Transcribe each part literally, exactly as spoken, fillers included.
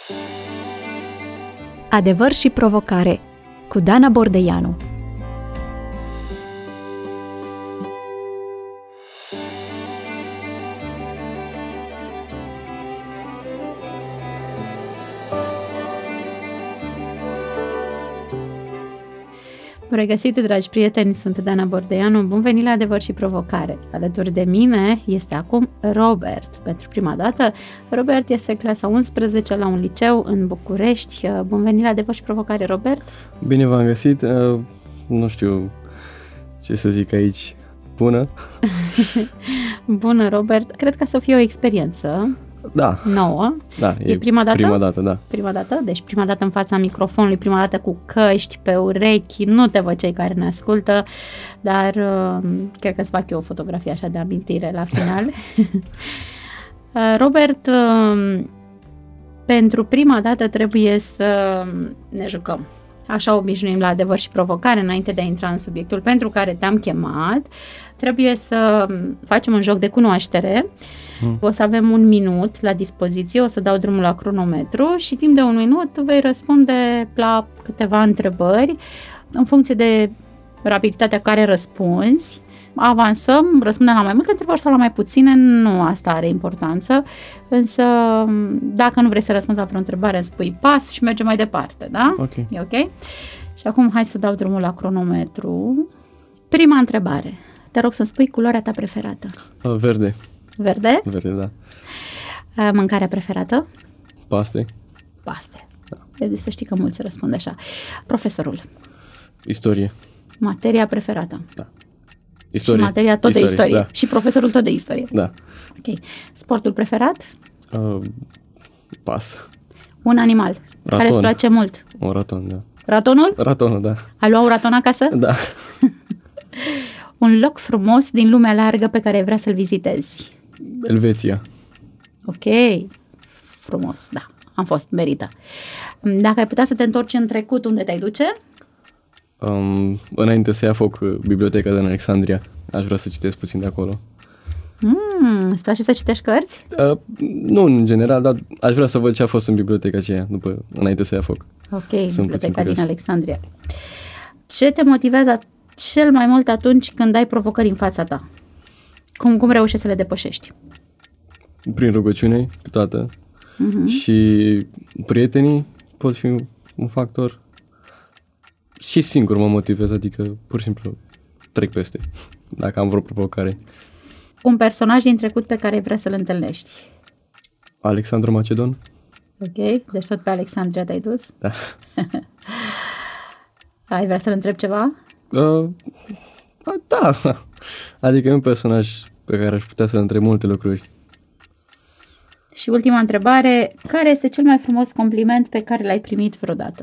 Adevăr și provocare cu Dana Bordeianu. Regăsit, dragi prieteni, sunt Dana Bordeianu. Bun venit la Adevăr și provocare. Alături de mine este acum Robert. Pentru prima dată, Robert este clasa unsprezece la un liceu în București. Bun venit la Adevăr și provocare, Robert. Bine v-am găsit. Uh, nu știu ce să zic aici. Bună. Bună, Robert. Cred că să fie o experiență da. nouă. Da, e, e prima dată? Prima dată, da. Prima dată? Deci prima dată în fața microfonului, prima dată cu căști pe urechi, nu te văd cei care ne ascultă, dar uh, cred că îți fac eu o fotografie așa de amintire la final. uh, Robert, uh, pentru prima dată trebuie să ne jucăm. Așa obișnuim la Adevăr și provocare, înainte de a intra în subiectul pentru care te-am chemat. Trebuie să facem un joc de cunoaștere. Mm. O să avem un minut la dispoziție, o să dau drumul la cronometru și timp de un minut vei răspunde la câteva întrebări în funcție de rapiditatea care răspunzi. Avansăm, răspundem la mai multe întrebări sau la mai puține, nu asta are importanță, însă dacă nu vrei să răspunzi la vreo întrebare, îmi spui pas și mergem mai departe, da? Ok. E ok? Și acum hai să dau drumul la cronometru. Prima întrebare. Te rog să-mi spui culoarea ta preferată. Uh, verde. Verde? Verde, da. Uh, mâncarea preferată? Paste. Paste. Da. Să știi că mulți răspund așa. Profesorul? Istorie. Materia preferată? Da. Istorie. Și materia tot istorie, de istorie. Da. Și profesorul tot de istorie. Da. Ok. Sportul preferat? Uh, pas. Un animal Raton. care îți place mult? Un raton, da. Ratonul? Ratonul, da. Ai luat un raton acasă? Da. Un loc frumos din lumea largă pe care ai vrea să-l vizitezi? Elveția. Ok. Frumos, da. Am fost, merită. Dacă ai putea să te întorci în trecut, unde te-ai duce? Um, înainte să ia foc biblioteca din Alexandria. Aș vrea să citesc puțin de acolo. Mm, îți place să citești cărți? Uh, nu în general, dar aș vrea să văd ce a fost în biblioteca aceea, după, înainte să ia foc. Ok, Sunt biblioteca din Alexandria. Ce te motivează cel mai mult atunci când ai provocări în fața ta? Cum, cum reușești să le depășești? Prin rugăciune, câteodată. Uh-huh. Și prietenii pot fi un factor. Și singur mă motivez, adică pur și simplu trec peste, dacă am vreo provocare. Un personaj din trecut pe care vrea să-l întâlnești? Alexandru Macedon. Ok, deci tot pe Alexandria te-ai dus? Da. Ai vrea să-l întrebi ceva? Uh, da, adică e un personaj pe care aș putea să-l întreb multe lucruri. Și ultima întrebare, care este cel mai frumos compliment pe care l-ai primit vreodată?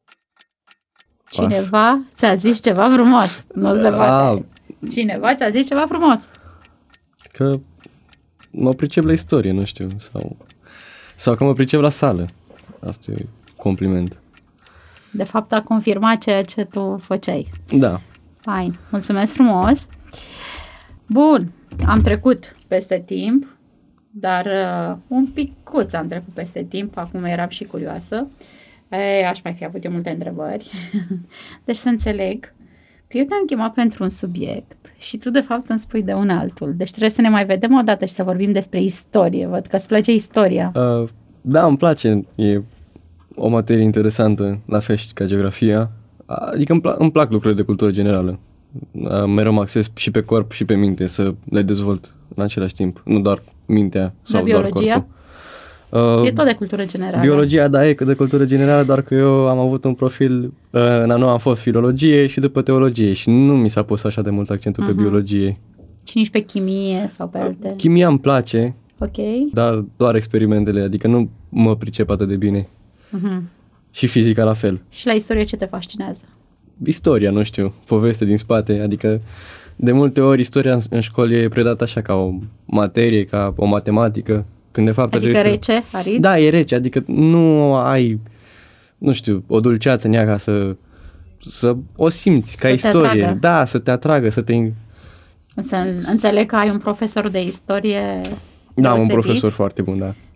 Cineva ți-a zis ceva frumos? Nu se poate. Cineva ți-a zis ceva frumos? Că mă pricep la istorie, nu știu, sau, sau că mă pricep la sală. Asta e compliment. De fapt a confirmat ceea ce tu făceai. Da. Fain, mulțumesc frumos. Bun, am trecut peste timp, dar uh, un picuț am trecut peste timp, acum eram și curioasă. E, aș mai fi avut eu multe întrebări. Deci să înțeleg că eu te-am chemat pentru un subiect și tu de fapt îmi spui de un altul. Deci trebuie să ne mai vedem o dată și să vorbim despre istorie. Văd că îți place istoria. Uh, da, îmi place. E o materie interesantă, la fel și ca geografia. Adică îmi, pla- îmi plac lucrurile de cultură generală. Uh, mereu mă axez și pe corp și pe minte să le dezvolt în același timp. Nu doar mintea sau doar corpul. Uh, e tot de cultură generală. Biologia, da, e de cultură generală, doar că eu am avut un profil, uh, în a noua am fost filologie și după teologie și nu mi s-a pus așa de mult accentul uh-huh. pe biologie. Și nici pe chimie sau pe alte? Uh, chimia îmi place, okay. dar doar experimentele, adică nu mă pricep atât de bine. Uh-huh. Și fizica la fel. Și la istorie ce te fascinează? Istoria, nu știu, poveste din spate, adică de multe ori istoria în, în școală e predată așa ca o materie, ca o matematică. Când de fapt adică rece, arid? Da, e rece, adică nu ai, nu știu, o dulceață în ea ca să, să o simți ca istorie. Da, să te atragă, să te... Să înțeleg că ai un profesor de istorie Da, deosebit. Un profesor foarte bun, da.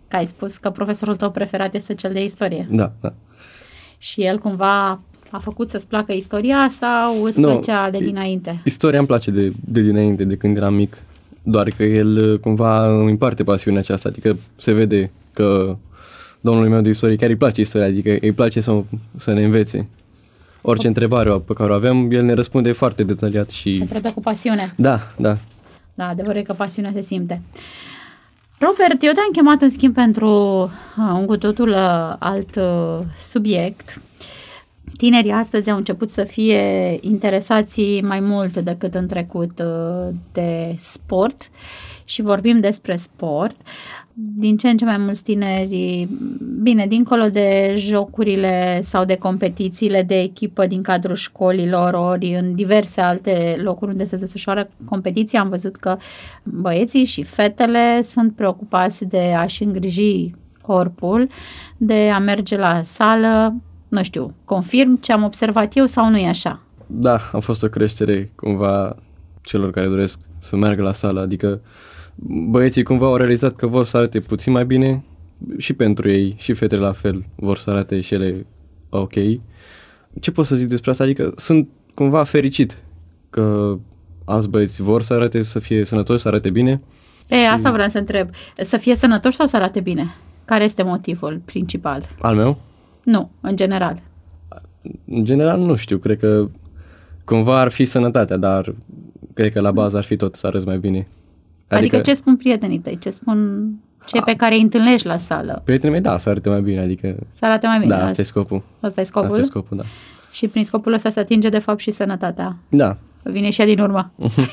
Că ai spus că profesorul tău preferat este cel de istorie. Da, da. Și el cumva a făcut să-ți placă istoria sau îți Nu, plăcea de dinainte? Istoria îmi place de, de dinainte, de când eram mic. Doar că el cumva îmi împarte pasiunea aceasta, adică se vede că domnului meu de istorie chiar îi place istoria, adică îi place să, să ne învețe. Orice întrebare pe care o avem, el ne răspunde foarte detaliat și... Te predă cu pasiune. Da, da. Da, adevărul e că pasiunea se simte. Robert, eu te-am chemat în schimb pentru uh, un cu totul uh, alt uh, subiect. Tinerii astăzi au început să fie interesați mai mult decât în trecut uh, de sport și vorbim despre sport. Din ce în ce mai mulți tineri, bine, dincolo de jocurile sau de competițiile de echipă din cadrul școlilor, ori în diverse alte locuri unde se desfășoară competiții, am văzut că băieții și fetele sunt preocupați de a-și îngriji corpul, de a merge la sală. Nu știu, confirm ce am observat eu sau nu e așa? Da, a fost o creștere cumva celor care doresc să meargă la sală, adică băieții cumva au realizat că vor să arate puțin mai bine și pentru ei, și fetele la fel vor să arate și ele ok. Ce pot să zic despre asta? Adică sunt cumva fericit că alți băieți vor să arate, să fie sănătoși, să arate bine. E, și... asta vreau să întreb. Să fie sănătoși sau să arate bine? Care este motivul principal? Al meu? Nu, în general. În general nu știu, cred că cumva ar fi sănătatea, dar cred că la bază ar fi tot să arăți mai bine. Adică, adică ce spun prietenii tăi? Ce spun cei pe care îi întâlnești la sală? Prietenii mei, da, să arate mai bine, adică... Să arate mai bine. Da, asta e scopul. Asta e scopul? Asta e scopul, da. Și prin scopul ăsta se atinge de fapt și sănătatea. Da. Vine și ea din urmă.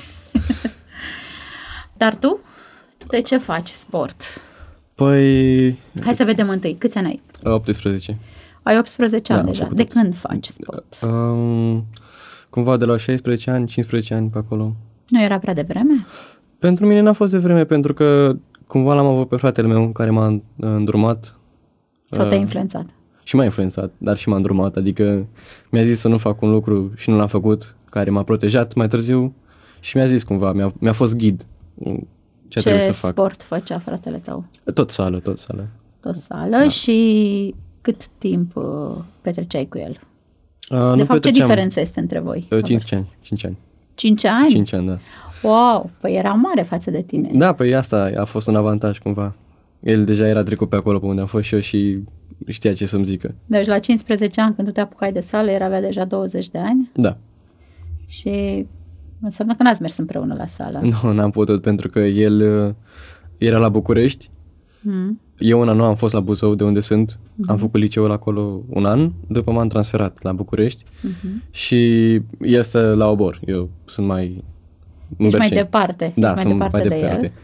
Dar tu? Tu de ce faci sport? Păi... Hai să vedem întâi. Câți ani ai? optsprezece. Ai optsprezece Da, ani deja. De când faci sport? Um, cumva de la șaisprezece ani, cincisprezece ani pe acolo. Nu era prea devreme? Pentru mine n-a fost de vreme, pentru că cumva l-am avut pe fratele meu care m-a îndrumat. Sau te-a uh, influențat? Și m-a influențat, dar și m-a îndrumat. Adică mi-a zis să nu fac un lucru și nu l-am făcut, care m-a protejat mai târziu și mi-a zis cumva, mi-a, mi-a fost ghid ce, ce să fac. sport făcea fratele tău? Tot sală, tot sală. Tot sală da. Și cât timp uh, petreceai cu el? Uh, de nu fapt, ce petreceam. diferență este între voi? Uh, cinci ani, cinci ani. Cinci ani? Cinci ani, da. Wow, păi era mare față de tine. Da, păi asta a fost un avantaj cumva. El deja era trecut pe acolo pe unde am fost și eu și știa ce să-mi zică. Deci la cincisprezece ani, când tu te apucai de sală, el avea deja douăzeci de ani? Da. Și înseamnă că n-ați mers împreună la sală. Nu, n-am putut pentru că el uh, era la București. Mm. Eu un an nu am fost la Buzău, de unde sunt. Mm-hmm. Am făcut liceul acolo un an, după m-am transferat la București mm-hmm. și el stă la Obor. Eu sunt mai... Ești mai departe. Da, mai sunt departe mai de departe. El.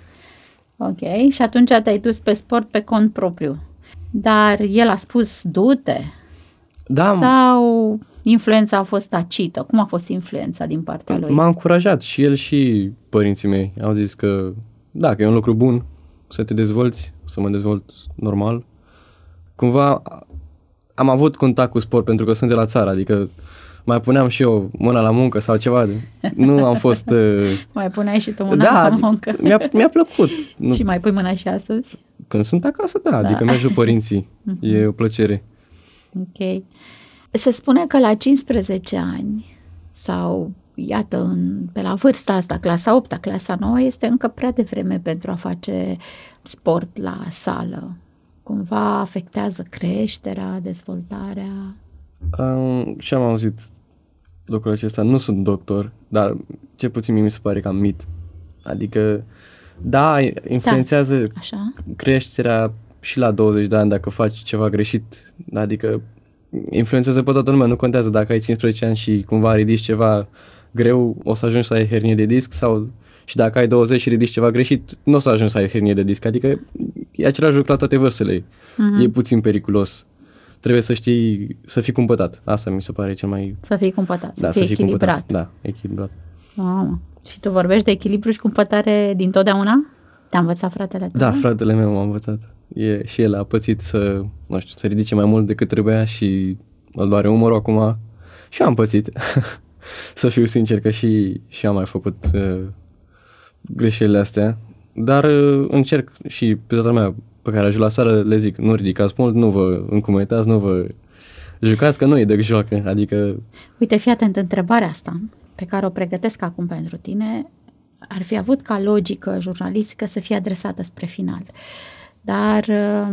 Ok, și atunci te-ai dus pe sport pe cont propriu. Dar el a spus du-te? Da. Sau influența a fost tacită? Cum a fost influența din partea lui? M-a încurajat și el și părinții mei. Au zis că da, că e un lucru bun să te dezvolți, să mă dezvolt normal. Cumva am avut contact cu sport pentru că sunt de la țară, adică mai puneam și eu mâna la muncă sau ceva. Nu am fost... Uh... Mai puneai și tu mâna da, la muncă. Mi-a, mi-a plăcut. Nu... Și mai pui mâna și astăzi? Când sunt acasă, da, da. Adică mi-ajut părinții. E o plăcere. Ok. Se spune că la cincisprezece ani sau, iată, în, pe la vârsta asta, clasa opta, clasa nouă, este încă prea devreme pentru a face sport la sală. Cumva afectează creșterea, dezvoltarea... Um, și am auzit lucrul acesta. Nu sunt doctor, dar ce puțin mie mi se pare cam mit. Adică, da, influențează da, așa. creșterea și la douăzeci de ani dacă faci ceva greșit. Adică influențează pe toată lumea. Nu contează dacă ai cincisprezece ani și cumva ridici ceva greu, o să ajungi să ai hernie de disc, sau și dacă ai douăzeci și ridici ceva greșit, nu o să ajungi să ai hernie de disc. Adică e același lucru la toate vârstele. Uh-huh. E puțin periculos. Trebuie să știi, să fii cumpătat. Asta mi se pare cel mai... Să fii cumpătat, da, să fii echilibrat. Cumpătat. Da, echilibrat. Mamă. Și tu vorbești de echilibru și cumpătare din totdeauna? Te-a învățat fratele tău? Da, fratele meu m-a învățat. E, și el a pățit să, nu știu, să ridice mai mult decât trebuia și îl doare umărul acum. Și eu am pățit. Să fiu sincer că și, și am mai făcut uh, greșelile astea. Dar uh, încerc și pe toată lumea pe care ajung la sală le zic, nu ridicați mult, nu vă încumetați, nu vă jucați, că nu e de joacă, adică... Uite, fii atent, întrebarea asta pe care o pregătesc acum pentru tine ar fi avut ca logică jurnalistică să fie adresată spre final. Dar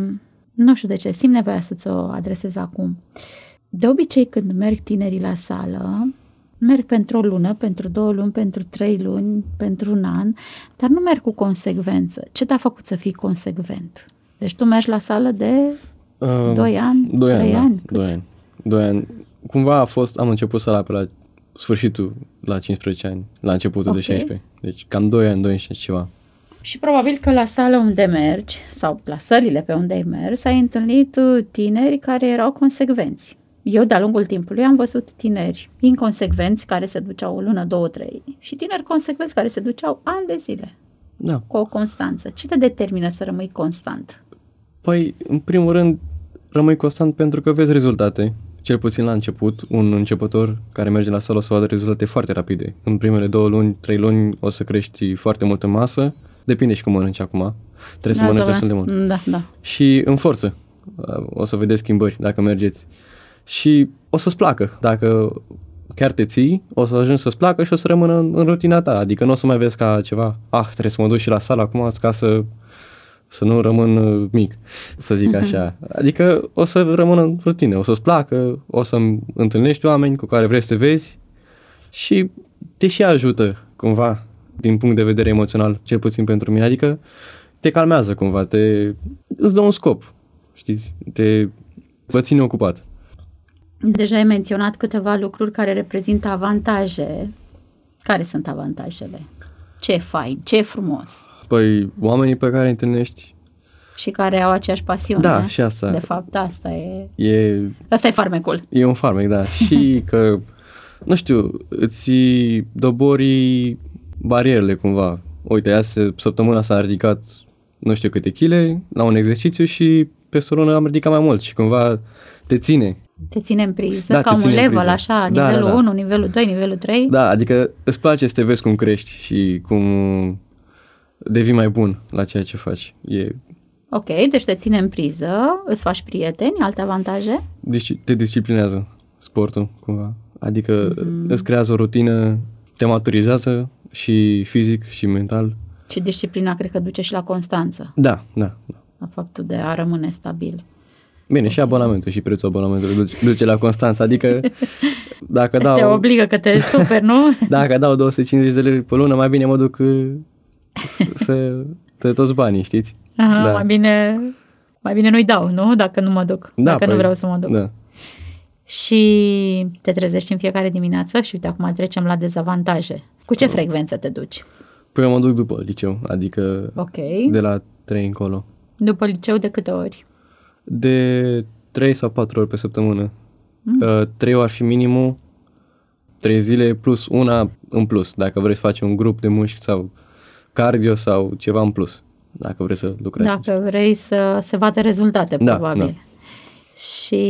nu știu de ce, simt nevoia să ți-o adresez acum. De obicei, când merg tinerii la sală, merg pentru o lună, pentru două luni, pentru trei luni, pentru un an, dar nu merg cu consecvență. Ce te-a făcut să fii consecvent? Deci tu mergi la sală de uh, doi ani, doi trei ani? ani? Da, doi ani. doi ani. Cumva a fost, am început sala pe la sfârșitul, la cincisprezece ani, la începutul okay. de șaisprezece. Deci cam doi ani, doi ani și ceva. Și probabil că la sală unde mergi, sau la sălile pe unde ai mers, ai întâlnit tineri care erau consecvenți. Eu, de-a lungul timpului, am văzut tineri inconsecvenți care se duceau o lună, două, trei și tineri consecvenți care se duceau ani de zile. Da. Cu o constanță. Ce te determină să rămâi constant? Păi, în primul rând, rămâi constant pentru că vezi rezultate. Cel puțin la început, un începător care merge la sală o să vadă rezultate foarte rapide. În primele două luni, trei luni o să crești foarte multă masă. Depinde și cum mănânci acum. Trebuie să mănânci destul de mult. Da, da. Și în forță. O să vedeți schimbări dacă mergeți. Și o să-ți placă. Dacă chiar te ții, o să ajungi să-ți placă și o să rămână în, în rutina ta. Adică nu o să mai vezi ca ceva, ah, trebuie să mă duc și la sală acum ca să, să nu rămân mic, să zic așa. Adică o să rămână în rutină, o să-ți placă, o să întâlnești oameni cu care vrei să te vezi și te și ajută cumva din punct de vedere emoțional, cel puțin pentru mine. Adică te calmează cumva, te, îți dă un scop, știți, te vă ține ocupat. Deja ai menționat câteva lucruri care reprezintă avantaje. Care sunt avantajele? Ce e fain, ce e frumos? Păi, oamenii pe care îi întâlnești. Și care au aceeași pasiune. Da, și asta. De fapt, asta e... e asta e farmecul. E un farmec, da. Și că, nu știu, îți dobori barierele cumva. Uite, azi săptămâna s-a ridicat nu știu câte chile la un exercițiu și peste o lună am ridicat mai mult și cumva te ține. Te ține în priză, da, ca un level așa, da, nivelul da, da. unu, nivelul doi, nivelul trei. Da, adică îți place să te vezi cum crești și cum devii mai bun la ceea ce faci. E... Ok, deci te ține în priză, îți faci prieteni, alte avantaje? Deci te disciplinează sportul cumva, adică mm-hmm. îți creează o rutină, te maturizează și fizic și mental. Și disciplina cred că duce și la constanță. Da, da. da. La faptul de a rămâne stabil. Bine, okay. Și abonamentul și prețul abonamentului duce, duce la constanță, adică dacă dau... Te obligă că te super, nu? Dacă dau două sute cincizeci de lei pe lună, mai bine mă duc să te toți banii, știți? Aha, da. mai, bine, mai bine nu-i dau, nu? Dacă nu mă duc, da, dacă păi, nu vreau să mă duc. Da. Și te trezești în fiecare dimineață și uite, acum trecem la dezavantaje. Cu ce frecvență te duci? Păi eu mă duc după liceu, adică okay. de la trei încolo. După liceu de câte ori? De trei sau patru ori pe săptămână. Mm. Uh, trei ori ar fi minimul, trei zile plus una în plus, dacă vrei să faci un grup de mușchi sau cardio sau ceva în plus, dacă vrei să lucrezi. Dacă vrei să se vadă rezultate, da, probabil. Da. Și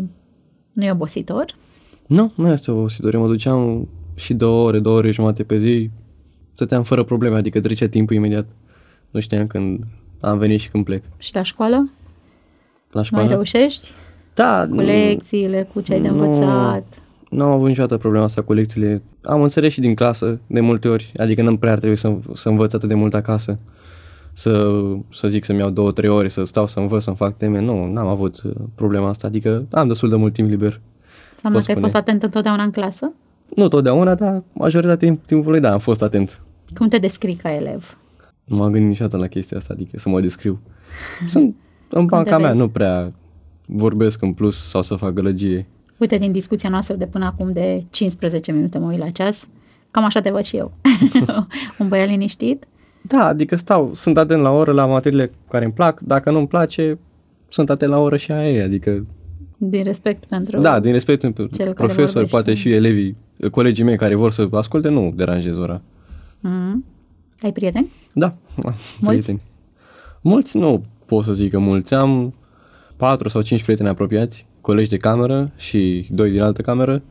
nu e obositor? Nu, nu este obositor. Eu mă duceam și două ore, două ore jumate pe zi, stăteam fără probleme, adică trecea timpul imediat. Nu știam când am venit și când plec. Și la școală? La școală? Mai reușești? Da. Cu lecțiile, cu ce ai de învățat? Nu am avut niciodată problema asta cu lecțiile. Am înțeles și din clasă de multe ori, adică nu prea ar trebui să, să învăț atât de mult acasă. Să, să zic să-mi iau două, trei ore, să stau să învăț, să-mi fac teme. Nu, n-am avut problema asta, adică am destul de mult timp liber. Înseamnă că ai fost atent întotdeauna în clasă? Nu totdeauna, dar majoritatea timpului, da, am fost atent. Cum te descrii ca elev? Nu m-am gândit niciodată la chestia asta, adică să mă descriu. Sunt în banca mea, nu prea vorbesc în plus sau să fac gălăgie. Uite, din discuția noastră de până acum de cincisprezece minute, mă uit la ceas, cam așa te văd și eu. Un băiat liniștit? Da, adică stau, sunt atent la oră, la materiile care îmi plac, dacă nu-mi place, sunt atent la oră și aia e, adică... Din respect pentru... Da, din respect pentru profesori, poate și elevii, colegii mei care vor să asculte, nu deranjez ora. Mm-hmm. Ai prieteni? Da, mulți? prieteni. Mulți nu pot să zic că mulți, am patru sau cinci prieteni apropiați, colegi de cameră și doi din altă cameră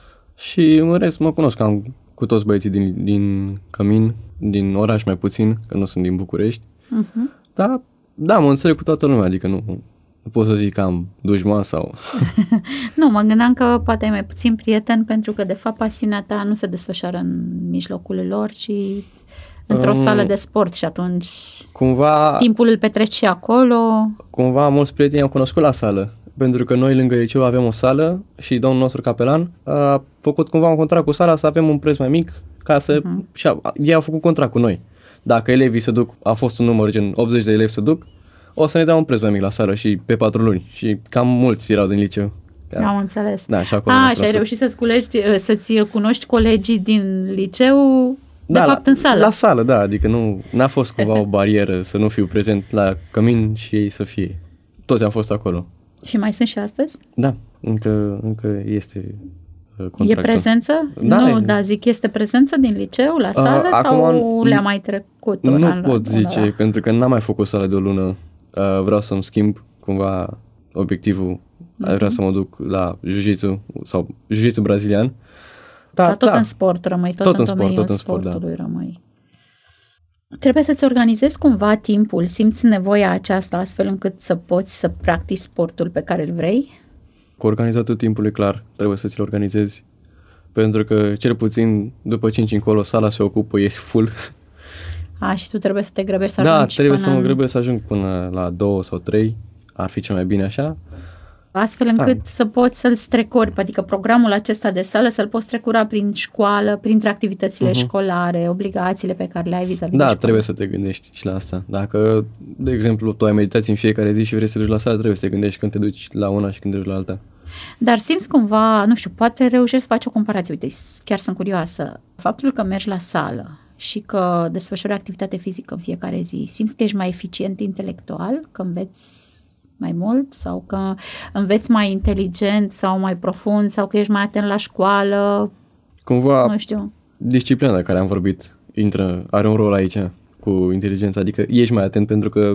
și în rest mă cunosc am cu toți băieții din, din Cămin, din oraș mai puțin, că nu sunt din București, uh-huh. Dar Da, mă înțeleg cu toată lumea, adică nu, nu pot să zic că am dușman sau... Nu, mă gândeam că poate ai mai puțin prieteni pentru că, de fapt, pasiunea ta nu se desfășoară în mijlocul lor, ci într-o um, sală de sport și atunci cumva, timpul îl petreci și acolo. Cumva mulți prieteni am cunoscut la sală, pentru că noi lângă liceu avem o sală și domnul nostru capelan a făcut cumva un contract cu sala să avem un preț mai mic, ca să... Uh-huh. Și a, ei au făcut contract cu noi. Dacă elevii se duc, a fost un număr gen optzeci de elevi se duc, o să ne dea un preț mai mic la sală și pe patru luni. Și cam mulți erau din liceu. Am înțeles. Da, și acolo A, și ai reușit să-ți, culești, să-ți cunoști colegii din liceu, de da, fapt, la, în sală. La sală, da, adică nu n-a fost cumva o barieră să nu fiu prezent la cămin și ei să fie. Toți am fost acolo. Și mai sunt și astăzi? Da, încă, încă este contractul. E prezență? Da, nu, e... da, zic, este prezență din liceu la sală uh, sau acum, le-a mai trecut? Nu an, pot zice, undeva? pentru că n-am mai făcut sală de o lună. Uh, vreau să-mi schimb cumva obiectivul. Uh-huh. Vreau să mă duc la jiu-jitsu sau jiu-jitsu brazilian. Da, Dar tot da. în sport rămâi, tot, tot în în sport, tot în sportului sport, da. rămâi. Trebuie să-ți organizezi cumva timpul, simți nevoia aceasta astfel încât să poți să practici sportul pe care îl vrei? Cu organizatul timpului, clar, trebuie să ți-l organizezi. Pentru că, cel puțin, după cinci încolo, sala se ocupă, e full. A, și tu trebuie să te grăbești să da, ajungi trebuie până să mă în... grăbesc să ajung până la două sau trei. Ar fi cel mai bine așa. Astfel încât da. să poți să-l strecori, adică programul acesta de sală să-l poți strecura prin școală, printre activitățile uh-huh. școlare, obligațiile pe care le ai vis-a-vis Da, de școală. trebuie să te gândești și la asta. Dacă, de exemplu, tu ai meditații în fiecare zi și vrei să duci la sală, trebuie să te gândești când te duci la una și când te duci la alta. Dar simți cumva, nu știu, poate reușești să faci o comparație. Uite, chiar sunt curioasă. Faptul că mergi la sală și că desfășori activitate fizică în fiecare zi, simți că ești mai eficient intelectual, că înveți mai mult sau că înveți mai inteligent sau mai profund sau că ești mai atent la școală? Cumva, nu știu. Disciplina de care am vorbit intră, are un rol aici cu inteligența, adică ești mai atent pentru că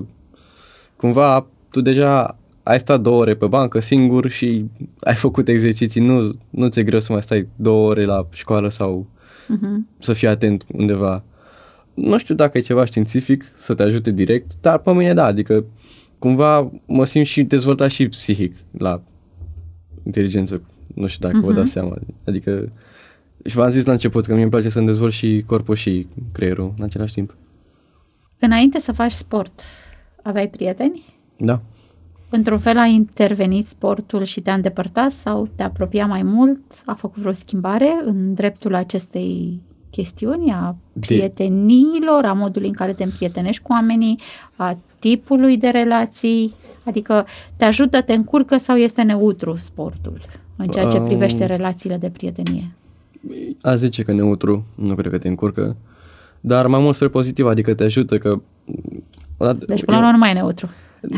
cumva tu deja ai stat două ore pe bancă singur și ai făcut exerciții, nu, nu ți-e greu să mai stai două ore la școală sau uh-huh. să fii atent undeva. Nu știu dacă e ceva științific să te ajute direct, dar pe mine da, adică cumva mă simt și dezvoltat și psihic la inteligență. Nu știu dacă uh-huh. vă dați seama. Adică și v-am zis la început că mie îmi place să-mi dezvolt și corpul și creierul în același timp. Înainte să faci sport, aveai prieteni? Da. Într-un fel a intervenit sportul și te-a îndepărtat sau te apropia mai mult? A făcut vreo schimbare în dreptul acestei chestiuni, a prieteniilor, a modului în care te împrietenești cu oamenii, a tipului de relații? Adică te ajută, te încurcă sau este neutru sportul în ceea ce privește um, relațiile de prietenie? Aș zice că neutru, nu cred că te încurcă, dar mai mult spre pozitiv, adică te ajută că... Deci până la urmă nu mai e neutru.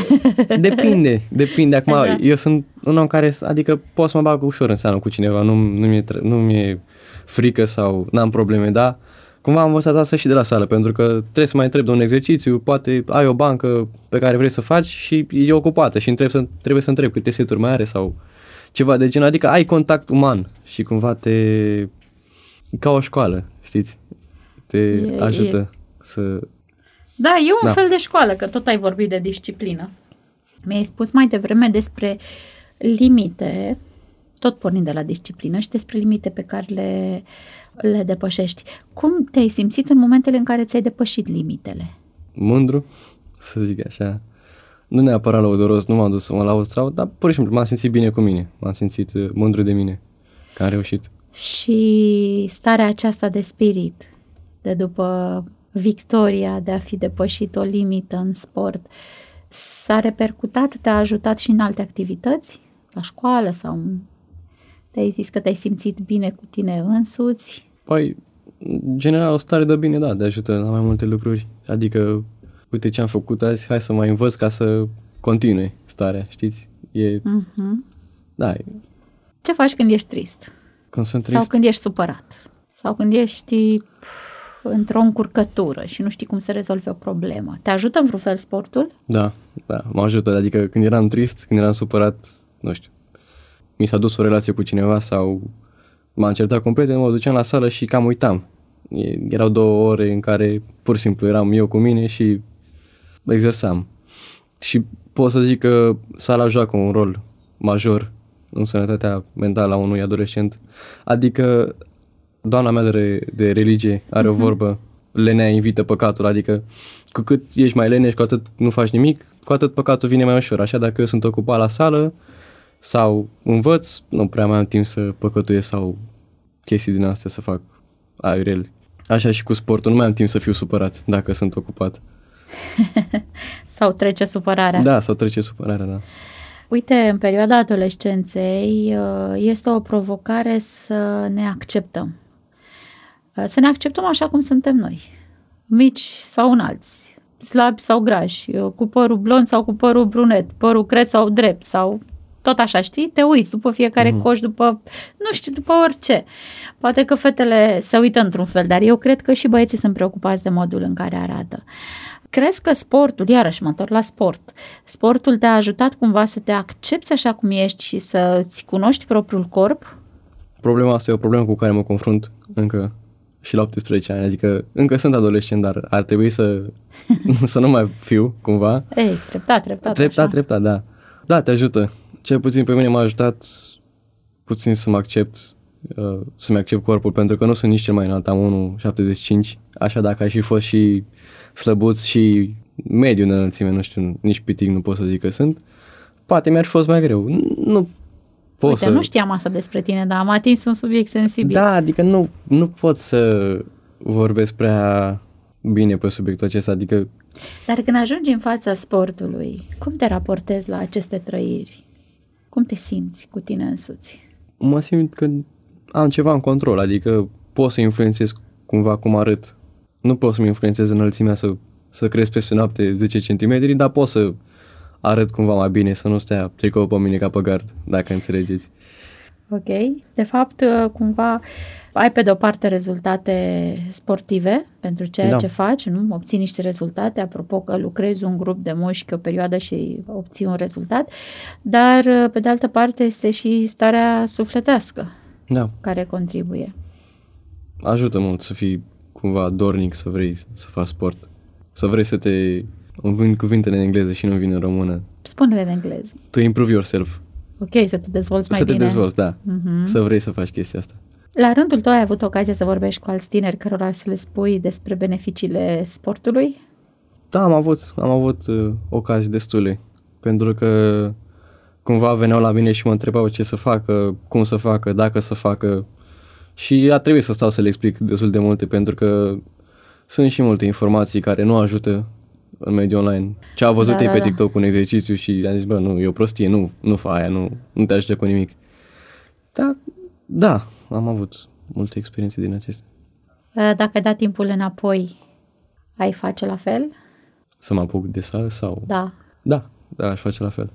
Depinde, depinde. Acum, Așa. Eu sunt un om care, adică pot să mă bag ușor în seamă cu cineva, nu, nu, mi-e, nu mi-e frică sau n-am probleme, dar cumva am învățat asta și de la sală, pentru că trebuie să mai întreb de un exercițiu, poate ai o bancă pe care vrei să faci și e ocupată și întreb să, trebuie să întreb câte seturi mai are sau ceva de genul, adică ai contact uman și cumva te... ca o școală, știți? Te e, ajută e. să... Da, e un da. fel de școală, că tot ai vorbit de disciplină. Mi-ai spus mai devreme despre limite, tot pornind de la disciplină, și despre limite pe care le, le depășești. Cum te-ai simțit în momentele în care ți-ai depășit limitele? Mândru, să zic așa. Nu neapărat lăudoros, nu m-am dus să mă laud sau, dar pur și simplu m-am simțit bine cu mine. M-am simțit mândru de mine, că am reușit. Și starea aceasta de spirit, de după victoria de a fi depășit o limită în sport, s-a repercutat, te-a ajutat și în alte activități? La școală sau te-ai zis că te-ai simțit bine cu tine însuți? Păi, în general, o stare de bine, da, de ajută la mai multe lucruri. Adică, uite ce am făcut azi, hai să mai învăț ca să continue starea, știți? E... Uh-huh. Da. E... Ce faci când ești trist? Când sunt trist? Sau când ești supărat? Sau când ești într-o încurcătură și nu știi cum să rezolvi o problemă? Te ajută în vreun fel sportul? Da, da, mă ajută. Adică când eram trist, când eram supărat, nu știu, mi s-a dus o relație cu cineva sau m-am certat cu un prieten, mă duceam la sală și cam uitam. Erau două ore în care pur și simplu eram eu cu mine și exersam. Și pot să zic că sala joacă un rol major în sănătatea mentală a unui adolescent. Adică doamna mea de, de religie are uh-huh. o vorbă, lenea invită păcatul, adică cu cât ești mai leneș, cu atât nu faci nimic, cu atât păcatul vine mai ușor. Așa dacă eu sunt ocupat la sală sau învăț, nu prea mai am timp să păcătuiesc sau chestii din astea să fac aiureli. Așa și cu sportul, nu mai am timp să fiu supărat dacă sunt ocupat. Sau trece supărarea. Da, sau trece supărarea, da. Uite, în perioada adolescenței este o provocare să ne acceptăm. Să ne acceptăm așa cum suntem noi. Mici sau înalți, slabi sau grași, cu părul blond sau cu părul brunet, părul cret sau drept sau tot așa, știi? Te uiți după fiecare mm-hmm. coș, după, nu știu, după orice. Poate că fetele se uită într-un fel, dar eu cred că și băieții sunt preocupați de modul în care arată. Crezi că sportul, iarăși mă întorc la sport, sportul te-a ajutat cumva să te accepți așa cum ești și să-ți cunoști propriul corp? Problema asta e o problemă cu care mă confrunt încă și la optsprezece ani, adică încă sunt adolescent, dar ar trebui să, să nu mai fiu, cumva. Ei, treptat, treptat. Treptat, așa. treptat, da. Da, te ajută. Cel puțin pe mine m-a ajutat puțin să mă accept, uh, să-mi accept corpul, pentru că nu sunt nici cel mai înalt, am unu virgulă șaptezeci și cinci, așa dacă aș fi fost și slăbuț și mediu în înălțime, nu știu, nici pitic nu pot să zic că sunt, poate mi-ar fi fost mai greu. Nu pot Uite, să... nu știam asta despre tine, dar am atins un subiect sensibil. Da, adică nu, nu pot să vorbesc prea bine pe subiectul acesta, adică... Dar când ajungi în fața sportului, cum te raportezi la aceste trăiri? Cum te simți cu tine însuți? Mă simt că am ceva în control, adică pot să influențez cumva cum arăt. Nu pot să-mi influențez înălțimea să, să cresc peste noapte zece centimetri, dar pot să arăt cumva mai bine, să nu stea tricou pe mine ca pe gard, dacă înțelegeți. Ok. De fapt, cumva ai pe de-o parte rezultate sportive pentru ceea da. ce faci, nu? Obții niște rezultate, apropo că lucrezi un grup de mușchi o perioadă și obții un rezultat, dar pe de altă parte este și starea sufletească da. care contribuie. Ajută mult să fii cumva dornic să vrei să faci sport, să vrei să te... Îmi vin cuvintele în engleză și nu vin în română. Spune-le în engleză. To improve yourself. Ok, să te dezvolți mai să bine. Să te dezvolți, da. Uh-huh. Să vrei să faci chestia asta. La rândul tău ai avut ocazia să vorbești cu alți tineri cărora să le spui despre beneficiile sportului? Da, am avut, am avut uh, ocazii destule. Pentru că cumva veneau la mine și mă întrebau ce să facă, cum să facă, dacă să facă. Și a trebuit să stau să le explic destul de multe, pentru că sunt și multe informații care nu ajută în mediul online. Ce a văzut da, ei da, pe da. TikTok un exercițiu și am zis, bă, nu, e o prostie, nu, nu fă aia, nu, nu te ajută cu nimic. Da, da, am avut multe experiențe din acestea. Dacă ai dat timpul înapoi, ai face la fel? Să mă apuc de sală sau... Da. Da, da, aș face la fel.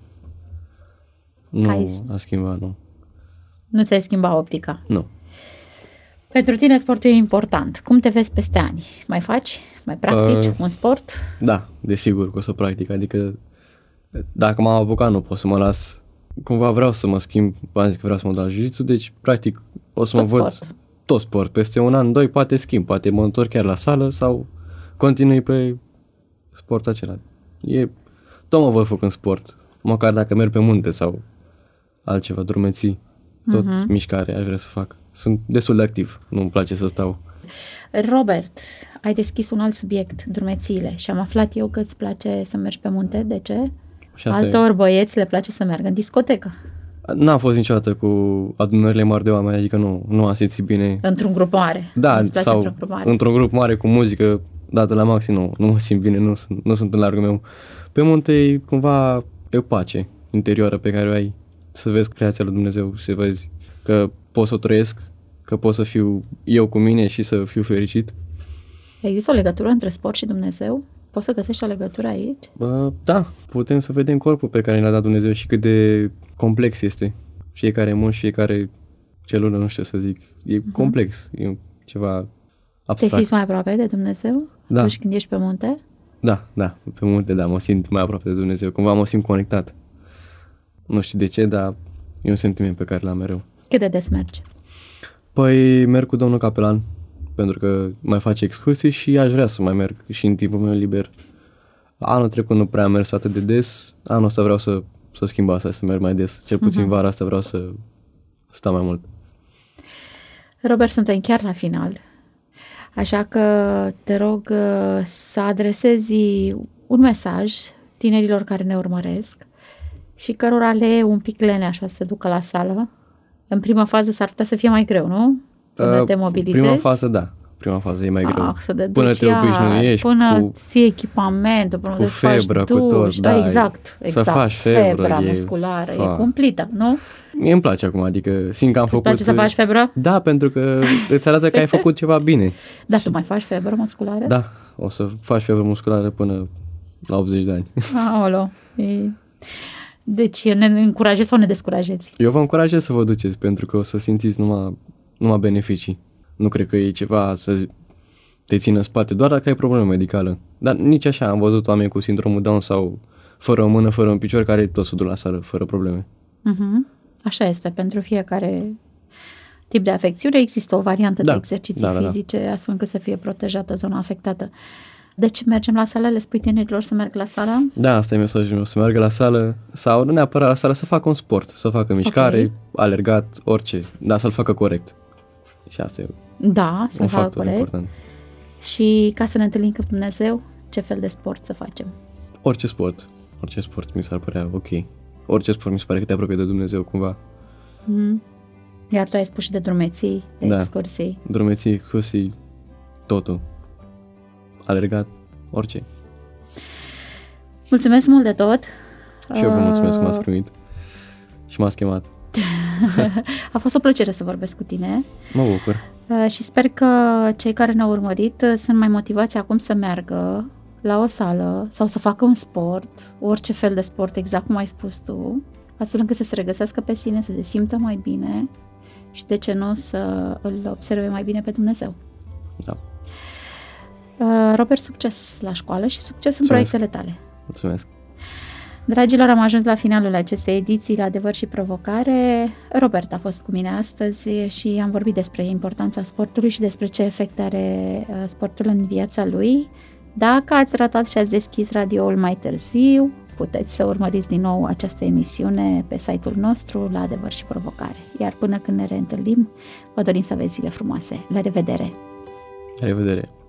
Nu Hai. a schimbat, nu. Nu ți-ai schimbat optica? Nu. Pentru tine sportul e important. Cum te vezi peste ani? Mai faci? Mai practici uh, un sport? Da, desigur că o să practic. Adică dacă m-am apucat, nu pot să mă las. Cumva vreau să mă schimb. V-am zis că vreau să mă dau la jiu-jitsu, deci practic o să tot mă văd sport. tot sport. Peste un an, doi, poate schimb. Poate mă întorc chiar la sală sau continui pe sportul acela. E, tot mă văd făcând sport. Măcar dacă merg pe munte sau altceva, drumeții. Tot uh-huh. mișcare aș vrea să fac. Sunt destul de activ, nu-mi place să stau. Robert, ai deschis un alt subiect, drumețiile, și am aflat eu că îți place să mergi pe munte. De ce? Altor e... băieți le place să meargă în discotecă. N-am fost niciodată cu adunările mari de oameni, adică nu, nu am simțit bine. Într-un grup mare? Da, sau într-un grup, mare. într-un grup mare cu muzică dată la maxim, nu, nu mă simt bine, nu, nu sunt în largul meu. Pe munte e cumva e o pace interioară pe care o ai, să vezi creația lui Dumnezeu, să vezi că pot să o trăiesc, că pot să fiu eu cu mine și să fiu fericit. Există o legătură între sport și Dumnezeu? Poți să găsești o legătură aici? Bă, da, putem să vedem corpul pe care ne-a dat Dumnezeu și cât de complex este. Fiecare mușchi, fiecare celulă, nu știu să zic, e uh-huh. complex, e ceva abstract. Te simți mai aproape de Dumnezeu? Da. Atunci când ești pe munte? Da, da, pe munte, da, mă simt mai aproape de Dumnezeu, cumva mă simt conectat. Nu știu de ce, dar e un sentiment pe care l-am mereu. Cât de des mergi? Păi merg cu domnul capelan, pentru că mai face excursii și aș vrea să mai merg și în timpul meu liber. Anul trecut nu prea am mers atât de des, anul ăsta vreau să, să schimb asta, să merg mai des. Cel puțin uh-huh. vara asta vreau să stau mai mult. Robert, suntem chiar la final, așa că te rog să adresezi un mesaj tinerilor care ne urmăresc și cărora le e un pic lene așa să se ducă la sală. În prima fază s-ar putea să fie mai greu, nu? Până uh, te mobilizezi. Prima fază, da. Prima fază e mai greu. Ah, să până te obișnuiești. Până cu, ții echipamentul, până cu te febră, faci cu duș. tot. Da, exact, exact. Să faci febră. Febra e, musculară, fa. e cumplită, nu? Mie îmi place acum, adică simt că am Îți făcut... place să faci febră? Da, pentru că îți arată că ai făcut ceva bine. Da, tu mai faci febră musculară? Da, o să faci febră musculară până la optzeci de ani. Aolo. E... Deci ne încurajezi sau ne descurajezi? Eu vă încurajez să vă duceți, pentru că o să simțiți numai, numai beneficii. Nu cred că e ceva să te țină în spate, doar dacă ai problemă medicală. Dar nici așa, am văzut oameni cu sindromul Down sau fără o mână, fără un picior, care tot se duc la sală, fără probleme. Uh-huh. Așa este, pentru fiecare tip de afecțiune există o variantă da. de exerciții da, da, fizice, da. astfel încât să fie protejată zona afectată. Deci mergem la sală, le spui tinerilor să meargă la sală? Da, asta e mesajul meu, să meargă la sală sau nu neapărat la sală, să facă un sport, să facă mișcare, okay. alergat, orice, dar să-l facă corect. Și asta e da, să-l un facă factor corect. important. Și ca să ne întâlnim cu Dumnezeu, ce fel de sport să facem? Orice sport, orice sport mi s-ar părea ok. Orice sport mi se pare că te apropie de Dumnezeu cumva. Mm. Iar tu ai spus și de drumeții, de da. excursii. Drumeții, excursii, totul. Alergat, orice. Mulțumesc mult de tot. Și eu vă mulțumesc că m-ați primit și m-ați chemat. A fost o plăcere să vorbesc cu tine. Mă bucur. Și sper că cei care ne-au urmărit sunt mai motivați acum să meargă la o sală sau să facă un sport, orice fel de sport, exact cum ai spus tu, astfel încât să se regăsească pe sine, să se simtă mai bine și, de ce nu, să îl observe mai bine pe Dumnezeu. Da. Robert, succes la școală și succes în Mulțumesc. proiectele tale. Mulțumesc! Dragilor, am ajuns la finalul acestei ediții la Adevăr și Provocare. Robert a fost cu mine astăzi și am vorbit despre importanța sportului și despre ce efect are sportul în viața lui. Dacă ați ratat și ați deschis radioul mai târziu, puteți să urmăriți din nou această emisiune pe site-ul nostru la Adevăr și Provocare. Iar până când ne reîntâlnim, vă dorim să aveți zile frumoase. La revedere! La revedere!